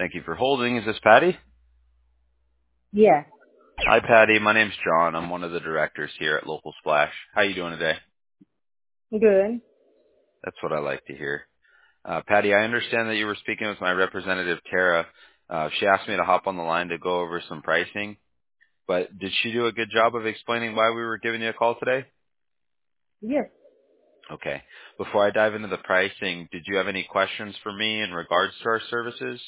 Thank you for holding. Is this Patty? Yes. Hi, Patty. My name's John. I'm one of the directors here at Local Splash. How you doing today? Good. That's what I like to hear. Patty, I understand that you were speaking with my representative, Tara. She asked me to hop on the line to go over some pricing, but did she do a good job of explaining why we were giving you a call today? Yes. Okay. Before I dive into the pricing, did you have any questions for me in regards to our services?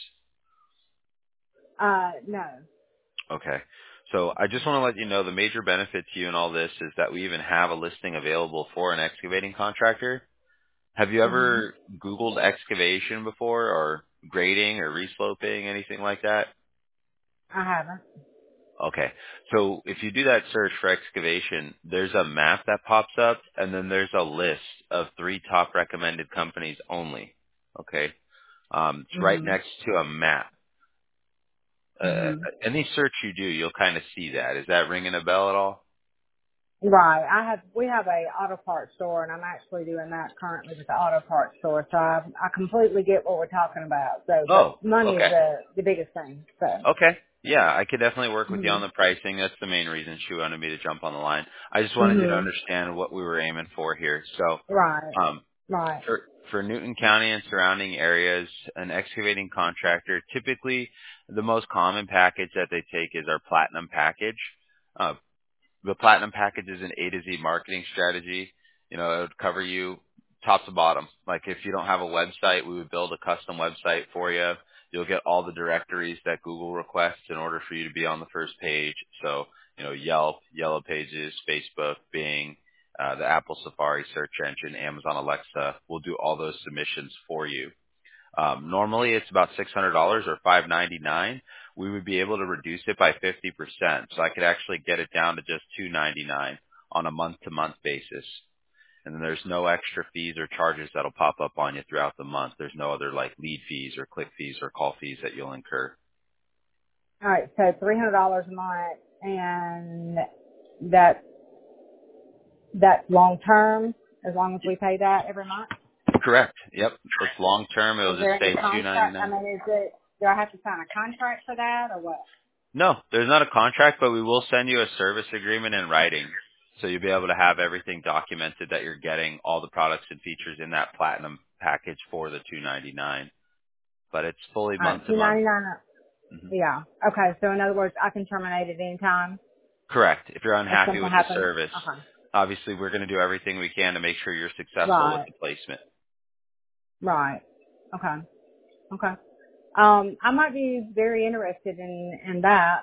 No. Okay. So I just want to let you know the major benefit to you in all this is that we even have a listing available for an excavating contractor. Have you Mhm. ever Googled excavation before or grading or resloping, anything like that? I haven't. Okay. So if you do that search for excavation, there's a map that pops up and then there's a list of 3 top recommended companies only. Okay. It's right Mhm. next to a map. Mhm. Any search you do, you'll kind of see that. Is that ringing a bell at all? Right. We have a auto parts store, and I'm actually doing that currently with the auto parts store. So I completely get what we're talking about. So, but Oh, money is okay. the biggest thing. So. Okay. Yeah, I could definitely work with you on Mhm. the pricing. That's the main reason she wanted me to jump on the line. I just wanted you to Mhm. understand what we were aiming for here. So, Right. um, Right. for Newton County and surrounding areas, an excavating contractor, typically the most common package that they take is our platinum package. Uh, the platinum package is an A to Z marketing strategy. You know, it would cover you top to bottom. Like if you don't have a website, we would build a custom website for you. You'll get all the directories that Google requests in order for you to be on the first page. So, you know, Yelp, Yellow Pages, Facebook, Bing, the Apple Safari search engine, Amazon Alexa. We'll do all those submissions for you. Normally it's about $600 or $599. We would be able to reduce it by 50%. So I could actually get it down to just $299 on a month-to-month basis. And then there's no extra fees or charges that'll pop up on you throughout the month. There's no other like lead fees or click fees or call fees that you'll incur. All right. So $300 a month, and that that's long term. As long as we pay that every month. Correct. Yep. It's long term. It'll Is just there any stay contract? I $299. mean, do I have to sign a contract for that or what? No, there's not a contract, but we will send you a service agreement in writing. So you'll be able to have everything documented that you're getting all the products and features in that platinum package for the $299. But it's fully All right, month to month. $299. Hmm. Yeah. Okay. So in other words, I can terminate at any time Correct. If you're if unhappy something with the happens. service, Okay. obviously we're going to do everything we can to make sure you're successful with Right. the placement. Right. Okay. Okay. I might be very interested in that.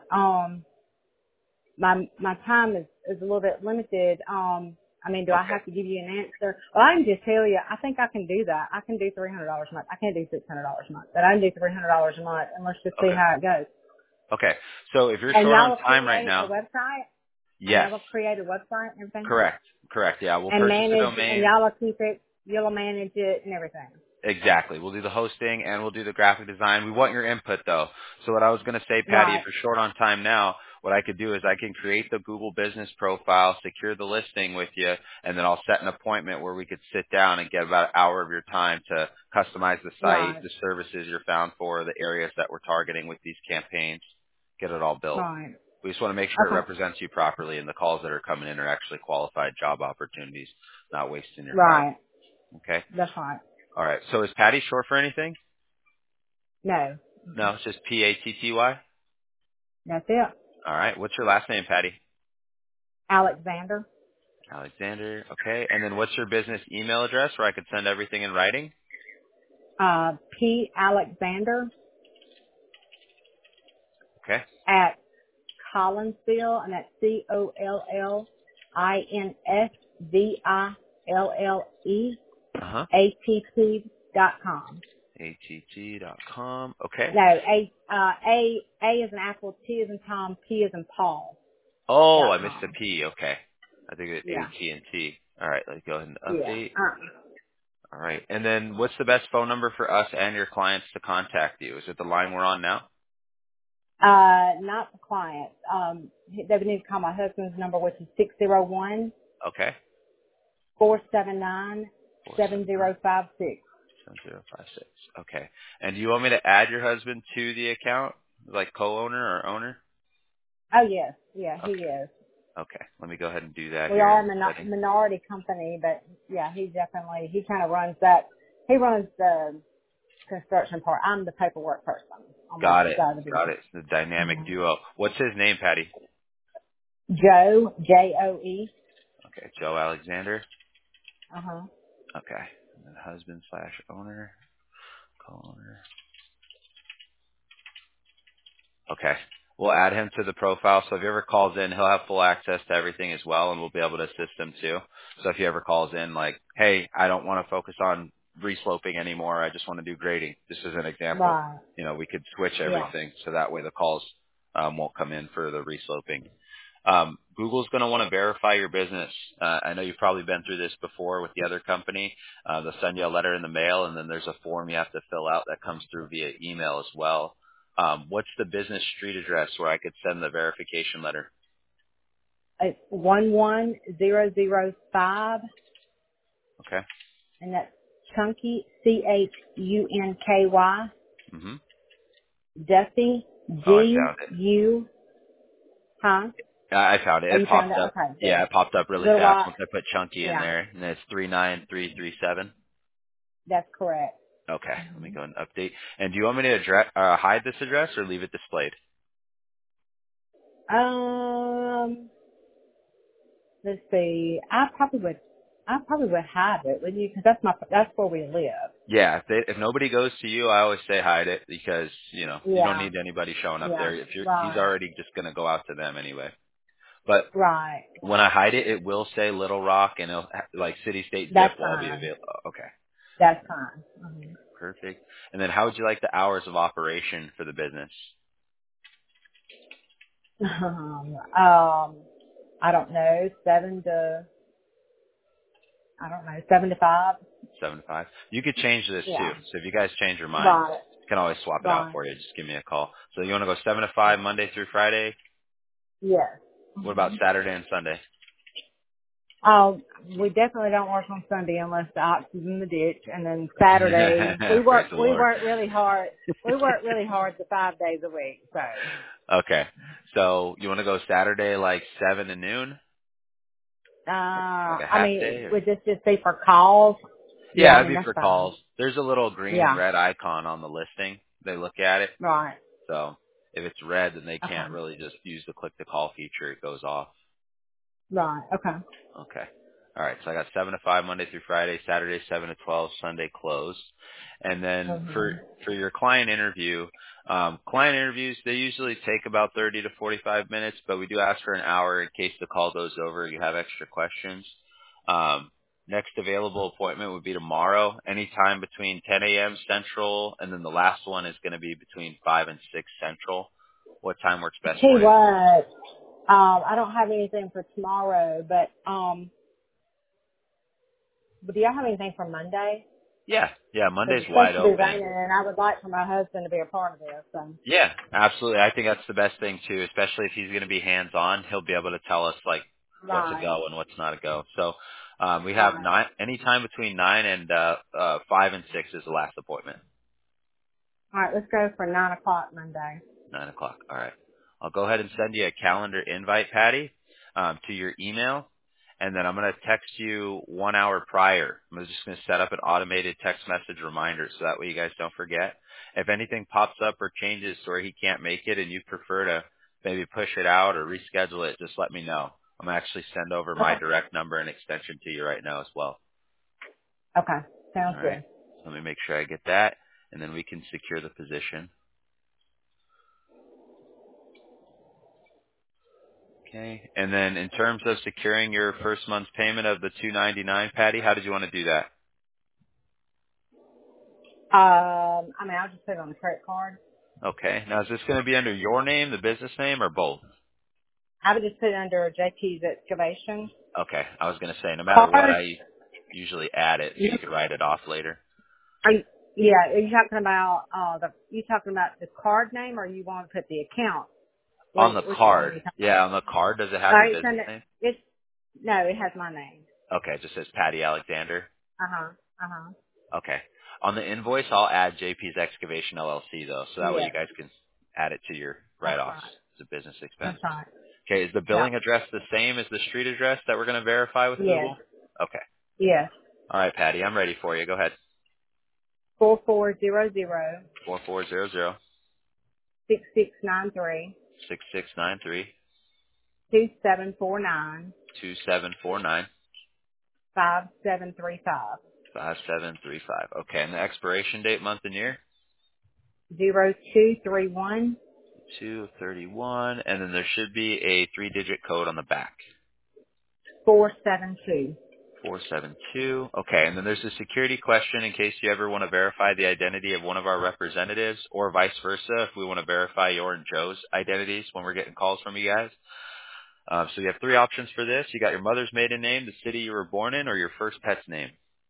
My time is a little bit limited. I mean, do I Okay. have to give you an answer? Well, I can just tell you, I think I can do that. I can do $300 a month. I can't do $600 a month, but I can do $300 a month, and let's just see Okay. how it goes. Okay. So if you're And short y'all on will time right create a now, website, and yes. y'all will create a website and everything, Correct. Correct. Yeah. We'll and purchase a manage, and domain. y'all will keep it, you'll manage it and everything. Exactly. We'll do the hosting and we'll do the graphic design. We want your input though. So what I was going to say, Patty, if Right, you're short on time now, what I could do is I can create the Google business profile, secure the listing with you, and then I'll set an appointment where we could sit down and get about an hour of your time to customize the site, right, the services you're found for, the areas that we're targeting with these campaigns, get it all built. right. We just want to make sure it Okay, represents you properly and the calls that are coming in are actually qualified job opportunities, not wasting your time. right. Okay? That's right. All right. So is Patty short for anything? No, No, it's just Patty. that's it. All right. What's your last name, Patty? Alexander, Alexander. Okay. And then what's your business email address where I could send everything in writing? P. Alexander Okay. at Collinsville, and that's Uh-huh. COLLINSVILLEATT.com. att.com. Okay. No, A is an apple, T is in Tom, P is in Paul. Oh, Dot I missed a com. P. Okay. I think it's Yeah. AT&T. All right. Let's go ahead and Yeah. update. All right. And then what's the best phone number for us and your clients to contact you? Is it the line we're on now? Not the client. They would need to call my husband's number, which is 601 Okay. 479 479. 7056. 7056. Okay. And do you want me to add your husband to the account, like co-owner or owner? Oh yes, yeah, he Okay. is. Okay. Let me go ahead and do that We here are in a the setting. minority company, but yeah, he kind of runs that. He runs the construction part. I'm the paperwork person on my Got it. side of the Got business. it. The dynamic Mm-hmm. duo. What's his name, Patty? Joe, Joe. Okay. Joe Alexander. Uh huh. Okay. And then husband slash owner, co-owner. Okay. We'll add him to the profile. So if he ever calls in, he'll have full access to everything as well, and we'll be able to assist him too. So if he ever calls in like, hey, I don't want to focus on resloping anymore. I just want to do grading. This is an example. Right. We could switch Yeah. everything so that way the calls won't come in for the resloping. Google's going to want to verify your business. I know you've probably been through this before with the other company. They'll send you a letter in the mail, and then there's a form you have to fill out that comes through via email as well. What's the business street address where I could send the verification letter? It's 11005, Okay. and that's Chunky, Chunky, Mm-hmm. Duffy, Oh, I found it. DU, huh? I found it. Oh, It you found popped it? up. Okay, Yeah, good. it popped up really Little fast Rock, once I put Chunky in yeah, there, and then it's 39337. that's correct. Okay. Let me hmm go and update. And do you want me to hide this address or leave it displayed? Um, let's see. I probably would hide it, wouldn't you? Because that's where we live. Yeah, if nobody goes to you, I always say hide it because, you don't Yeah, need anybody showing up yeah, there. He's right, already just going to go out to them anyway. But right. when I hide it, it will say Little Rock and like city state zip That's will all be fine. available. Okay. That's fine. Perfect. And then how would you like the hours of operation for the business? I don't know, 7 to 5. 7 to 5. You could change this too. Yeah. So if you guys change your mind, Right. I can always swap it out Right. for you. Just give me a call. So you want to go 7 to 5 Monday through Friday? Yes. What about Saturday and Sunday? We definitely don't work on Sunday unless the ox is in the ditch, and then Saturday Praise the we Lord. work really hard. We work really hard the 5 days a week. So, Okay. So you want to go Saturday like 7 to noon? Like a I half mean, day? Or? would this just be for calls? Yeah, Yeah, I it'd mean be that's for fine. calls. There's a little green and Yeah. red icon on the listing. They look at it. Right. So if it's red, then they can't Okay. really just use the click to call feature. It goes off. Right. Okay. Okay. All right. So I got 7 to 5 Monday through Friday, Saturday 7 to 12, Sunday closed. And then for Mhm. your client interview, client interviews, they usually take about 30 to 45 minutes, but we do ask for an hour in case the call goes over. You have extra questions. Next available appointment would be tomorrow, anytime between 10 a.m. Central, and then the last one is going to be between 5 and 6 Central. What time works best Gee, for you? what? I don't have anything for tomorrow, but do y'all have anything for Monday? Yeah. Yeah. Because Monday's it's supposed wide to be open. raining, and I would like for my husband to be a part of this. So. Yeah, absolutely. I think that's the best thing too, especially if he's going to be hands on. He'll be able to tell us like what's a Right. go and what's not a go. So we have Right. nine anytime between 5 and 6 is the last appointment. All right. Let's go for 9 o'clock Monday. 9 o'clock. All right. I'll go ahead and send you a calendar invite, Patty, to your email, and then I'm going to text you 1 hour prior. I'm just going to set up an automated text message reminder so that way you guys don't forget. If anything pops up or changes where he can't make it and you prefer to maybe push it out or reschedule it, just let me know. I'm going to actually send over my Okay. direct number and extension to you right now as well. Okay. Sounds All right. good. So let me make sure I get that, and then we can secure the position. Okay. And then in terms of securing your first month's payment of the $299, Patty, how did you want to do that? I mean, I'll just put it on the credit card. Okay. Now, is this going to be under your name, the business name, or both? I would just put it under JT's excavation. Okay. I was going to say, no matter what, Card. I usually add it so you could write it off later. Are you, yeah. Are you talking about you talking about the card name, or you want to put the account? On the Which one are card. you talking Yeah, on the card, does it have your about? It's business under. name? It's no. It has my name. Okay. It just says Patty Alexander. Uh huh. Uh huh. Okay. On the invoice, I'll add JP's Excavation LLC though, so that way you Yes. guys can add it to your That's write-offs right. as a business expense. That's right. Okay, is the Yeah. billing address the same as the street address that we're going to verify with Yes. Google? Okay. Yes. All right, Patty, I'm ready for you. Go ahead. 4400 4400 6693 6693 2749 2749 5735 5735. Okay, and the expiration date, month and year? 0231 231, and then there should be a 3-digit code on the back. 472. 472. Okay, and then there's a security question in case you ever want to verify the identity of one of our representatives, or vice versa if we want to verify your and Joe's identities when we're getting calls from you guys. So you have 3 options for this. You got your mother's maiden name, the city you were born in, or your first pet's name.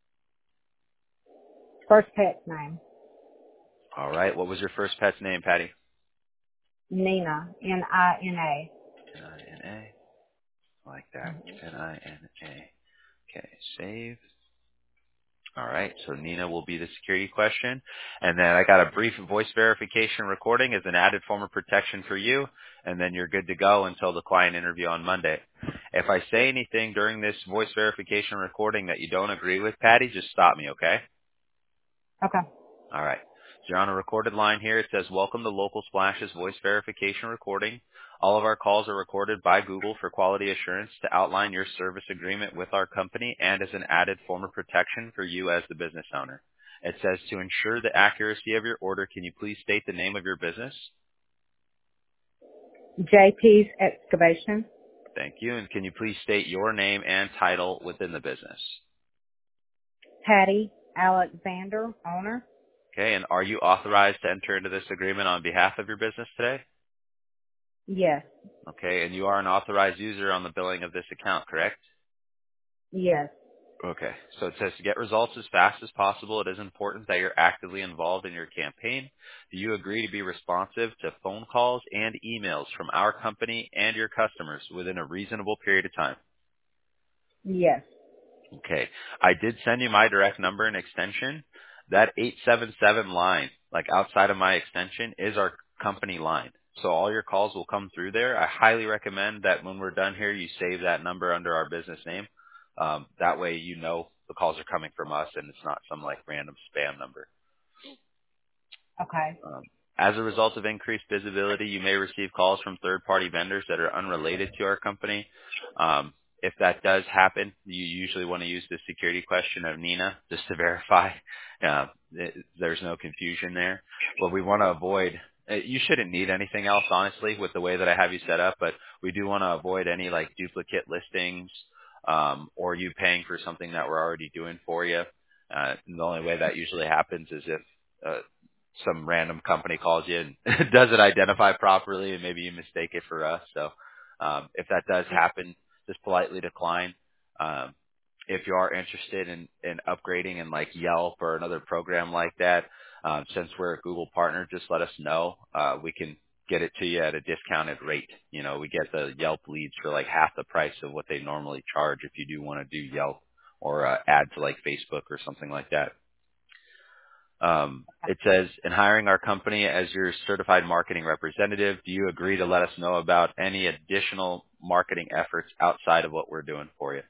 First pet's name, All right, what was your first pet's name, Patty? Nina, Nina. Nina. I like that. Nina. Okay, save. All right, so Nina will be the security question. And then I got a brief voice verification recording as an added form of protection for you, and then you're good to go until the client interview on Monday. If I say anything during this voice verification recording that you don't agree with, Patty, just stop me, okay? Okay. All right. So you're on a recorded line here. It says, welcome to Local Splash's voice verification recording. All of our calls are recorded by Google for quality assurance to outline your service agreement with our company and as an added form of protection for you as the business owner. It says, to ensure the accuracy of your order, can you please state the name of your business? JP's Excavation. Thank you. And can you please state your name and title within the business? Patty Alexander, owner. Okay. And are you authorized to enter into this agreement on behalf of your business today? Yes. Okay. And you are an authorized user on the billing of this account, correct? Yes. Okay. So it says to get results as fast as possible, it is important that you're actively involved in your campaign. Do you agree to be responsive to phone calls and emails from our company and your customers within a reasonable period of time? Yes. Okay. I did send you my direct number and extension. That 877 line, like outside of my extension, is our company line. So all your calls will come through there. I highly recommend that when we're done here, you save that number under our business name. That way you know the calls are coming from us and it's not some like random spam number. Okay. As a result of increased visibility, you may receive calls from third-party vendors that are unrelated to our company. If that does happen, you usually want to use the security question of Nina just to verify. There's no confusion there. What we want to avoid, you shouldn't need anything else, honestly, with the way that I have you set up, but we do want to avoid any like duplicate listings or you paying for something that we're already doing for you. And the only way that usually happens is if some random company calls you and doesn't identify properly and maybe you mistake it for us. So if that does happen, just politely decline. If you are interested in upgrading in like Yelp or another program like that, since we're a Google partner, just let us know. We can get it to you at a discounted rate. You know, we get the Yelp leads for like half the price of what they normally charge if you do want to do Yelp or add to like Facebook or something like that. It says, in hiring our company as your certified marketing representative, do you agree to let us know about any additional marketing efforts outside of what we're doing for you?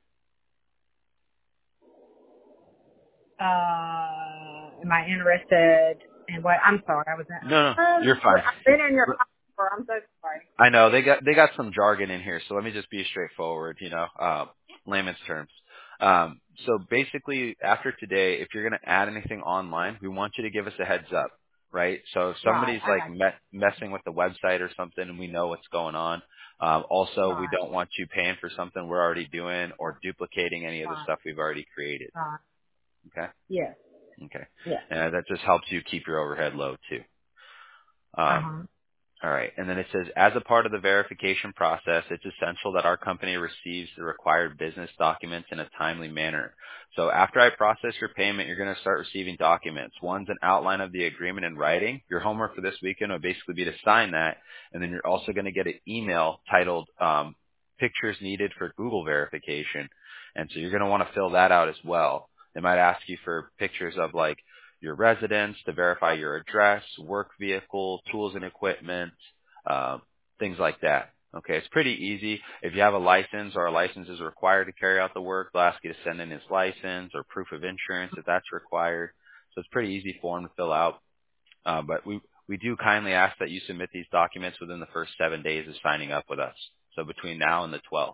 Am I interested in what? I'm sorry, I was in. No, you're fine. I've been in your car before. I'm so sorry. I know they got some jargon in here, so let me just be straightforward, layman's terms. So basically, after today, if you're going to add anything online, we want you to give us a heads up, right? So if somebody's Right. messing with the website or something, and we know what's going on. Also, we Right. don't want you paying for something we're already doing or duplicating any of the Right. stuff we've already created. Right. Okay. Yes. Okay. Yes. That just helps you keep your overhead low too. Uh-huh. All right. And then it says, as a part of the verification process, it's essential that our company receives the required business documents in a timely manner. So after I process your payment, you're going to start receiving documents. One's an outline of the agreement in writing. Your homework for this weekend will basically be to sign that. And then you're also going to get an email titled pictures needed for Google verification. And so you're going to want to fill that out as well. They might ask you for pictures of like your residence, to verify your address, work vehicle, tools and equipment, things like that. Okay, it's pretty easy. If you have a license or a license is required to carry out the work, they'll ask you to send in his license or proof of insurance if that's required. So it's a pretty easy form to fill out. But we do kindly ask that you submit these documents within the first 7 days of signing up with us. So between now and the 12th.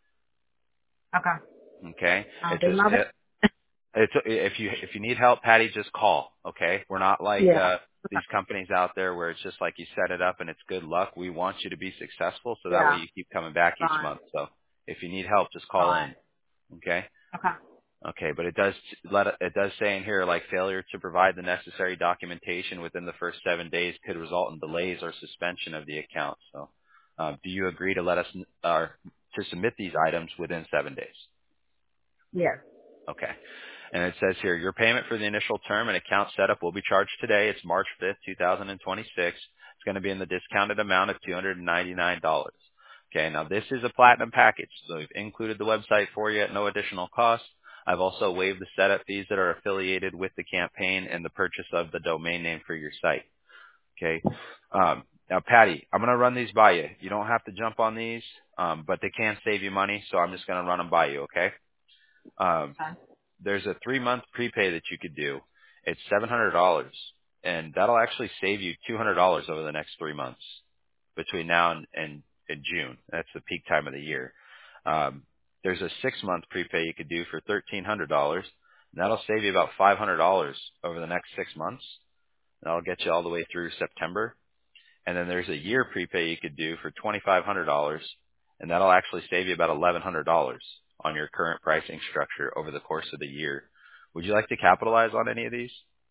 Okay. Okay? I'll do my best. If you need help, Patty, just call. Okay? We're not like Yeah. these companies out there where it's just like you set it up and it's good luck. We want you to be successful so that way Yeah. you keep coming back each Fine. month. So if you need help, just call in. Fine. Okay? Okay. Okay, but it does say in here, like, failure to provide the necessary documentation within the first 7 days could result in delays or suspension of the account. So, do you agree to let us to submit these items within 7 days? Yes. Okay. And it says here, your payment for the initial term and account setup will be charged today. It's March 5th, 2026. It's going to be in the discounted amount of $299. Okay, now this is a platinum package, so we've included the website for you at no additional cost. I've also waived the setup fees that are affiliated with the campaign and the purchase of the domain name for your site. Okay. Now, Patty, I'm going to run these by you. You don't have to jump on these, but they can save you money, so I'm just going to run them by you, okay? Okay. There's a 3-month prepay that you could do. It's $700, and that'll actually save you $200 over the next 3 months between now and June. That's the peak time of the year. There's a 6-month prepay you could do for $1,300, and that'll save you about $500 over the next 6 months. That'll get you all the way through September. And then there's a year prepay you could do for $2,500, and that'll actually save you about $1,100 on your current pricing structure over the course of the year. Would you like to capitalize on any of these?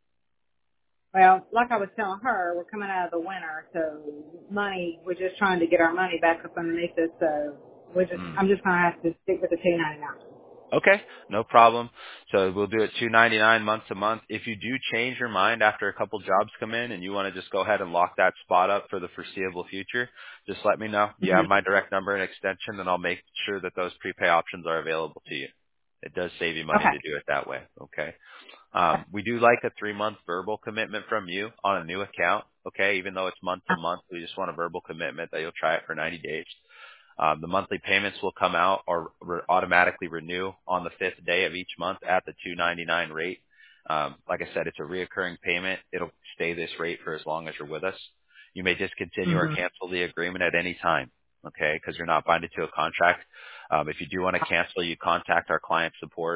Well, like I was telling her, we're coming out of the winter, so we're just trying to get our money back up underneath us, so I'm just going to have to stick with the $299. Okay, no problem. So we'll do it $299 month to month. If you do change your mind after a couple jobs come in and you want to just go ahead and lock that spot up for the foreseeable future, just let me know. You have my direct number and extension, and I'll make sure that those prepay options are available to you. It does save you money Okay. to do it that way. Okay. We do like a 3-month verbal commitment from you on a new account. Okay. Even though it's month to month, we just want a verbal commitment that you'll try it for 90 days. The monthly payments will come out or automatically renew on the 5th day of each month at the $299 rate. Like I said, it's a reoccurring payment. It'll stay this rate for as long as you're with us. You may discontinue or cancel the agreement at any time, okay, because you're not binded to a contract. If you do want to cancel, you contact our client support,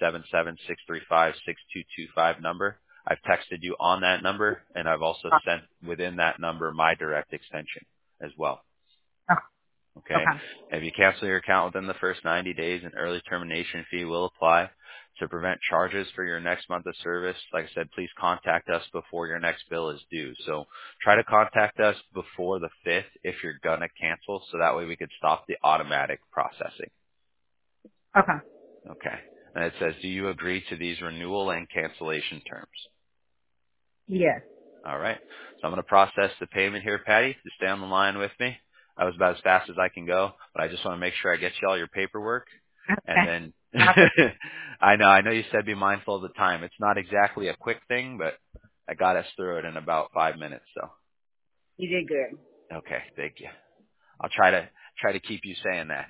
877-635-6225 number. I've texted you on that number, and I've also sent within that number my direct extension as well. Okay. If you cancel your account within the first 90 days, an early termination fee will apply. To prevent charges for your next month of service, like I said, please contact us before your next bill is due. So try to contact us before the 5th if you're going to cancel, so that way we could stop the automatic processing. Okay. Okay. And it says, do you agree to these renewal and cancellation terms? Yes. All right. So I'm going to process the payment here, Patty. Just stay on the line with me. That was about as fast as I can go, but I just want to make sure I get you all your paperwork. Okay. And then I know you said be mindful of the time. It's not exactly a quick thing, but I got us through it in about 5 minutes. So You did good. okay, thank you. I'll try to keep you saying that.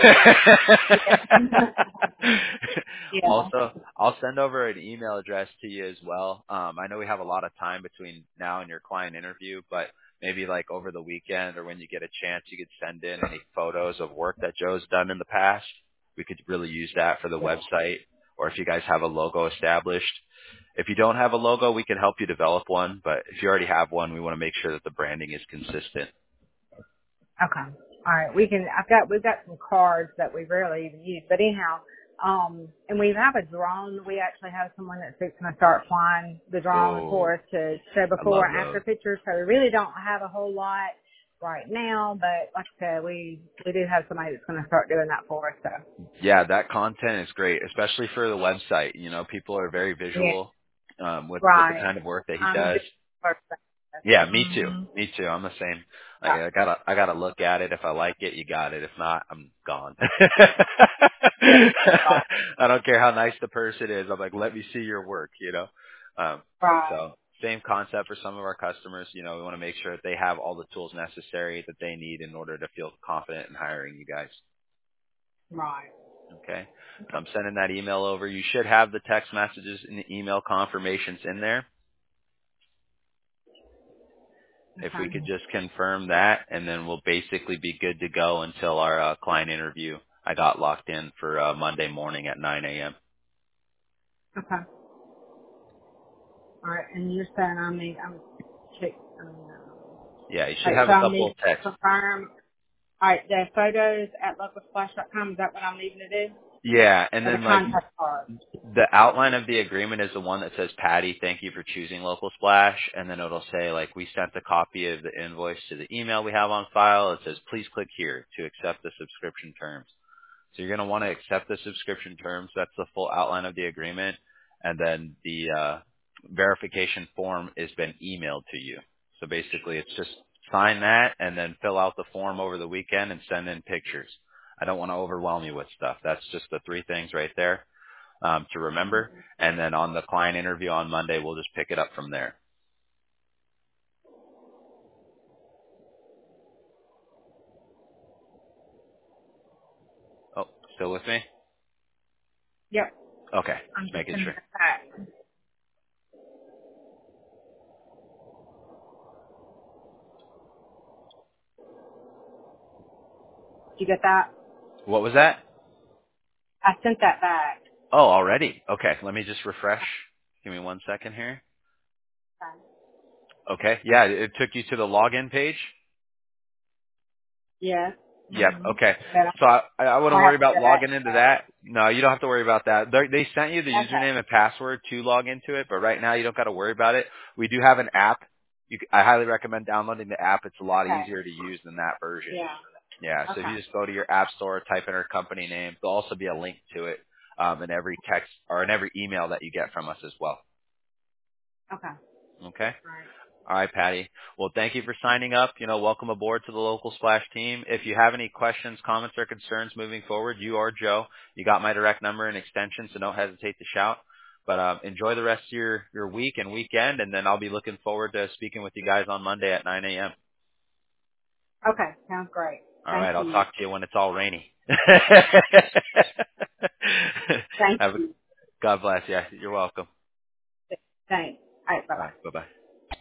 Yeah. Also, I'll send over an email address to you as well. I know we have a lot of time between now and your client interview, but maybe like over the weekend or when you get a chance, you could send in any photos of work that Joe's done in the past. We could really use that for the website, or if you guys have a logo established. If you don't have a logo, we can help you develop one, but if you already have one, we want to make sure that the branding is consistent. Okay. All right. We've got some cards that we rarely even use, but anyhow, and we have a drone. We actually have someone that's going to start flying the drone for us to show before and after pictures. So we really don't have a whole lot right now, but like I said, we do have somebody that's going to start doing that for us. So yeah, that content is great, especially for the website. You know, people are very visual with the kind of work that he does. Yeah, me too. Me too. I'm the same. Like, I gotta look at it. If I like it, you got it. If not, I'm gone. I don't care how nice the person is. I'm like, let me see your work, you know? Right. So same concept for some of our customers. We want to make sure that they have all the tools necessary that they need in order to feel confident in hiring you guys. Right. Okay. So I'm sending that email over. You should have the text messages and the email confirmations in there. If we Okay. could just confirm that, and then we'll basically be good to go until our client interview. I got locked in for Monday morning at 9 a.m. Okay. All right. And you're saying I'm check. Yeah, you should Like, have so a I couple need of to texts. confirm. All right. The photos at localsplash.com. Is that what I'm needing to do? Yeah, and Or the then like contact card? the outline of the agreement is the one that says, Patty, thank you for choosing Local Splash. And then it'll say, like, we sent a copy of the invoice to the email we have on file. It says, please click here to accept the subscription terms. So you're going to want to accept the subscription terms. That's the full outline of the agreement. And then the verification form has been emailed to you. So basically it's just sign that and then fill out the form over the weekend and send in pictures. I don't want to overwhelm you with stuff. That's just the three things right there to remember. And then on the client interview on Monday, we'll just pick it up from there. Oh, still with me? Yep. Okay, I'm just just making sending sure. it back. Did you get that? What was that? I sent that back. Oh, already? Okay, let me just refresh. Give me 1 second here. Okay. Okay, yeah, it took you to the login page? Yes. Yep. Mm-hmm. Okay. But So I wouldn't I worry have to about go back logging to into that. that. No, you don't have to worry about that. They sent you the Okay. username and password to log into it, but right now you don't got to worry about it. We do have an app. I highly recommend downloading the app. It's a lot Okay. easier to use than that version. Yeah. Yeah. So if Okay. you just go to your app store, type in our company name, there'll also be a link to it in every text or in every email that you get from us as well. Okay. Okay. Right. All right, Patty. Well, thank you for signing up. Welcome aboard to the Local Splash team. If you have any questions, comments, or concerns moving forward, you or Joe, you got my direct number and extension, so don't hesitate to shout. But enjoy the rest of your week and weekend, and then I'll be looking forward to speaking with you guys on Monday at 9 a.m. Okay. Sounds great. All Thank right, I'll you. talk to you when it's all rainy. Thank Have a, you. God bless. Yeah, you're welcome. Thanks. All right. All Bye-bye. right, bye-bye.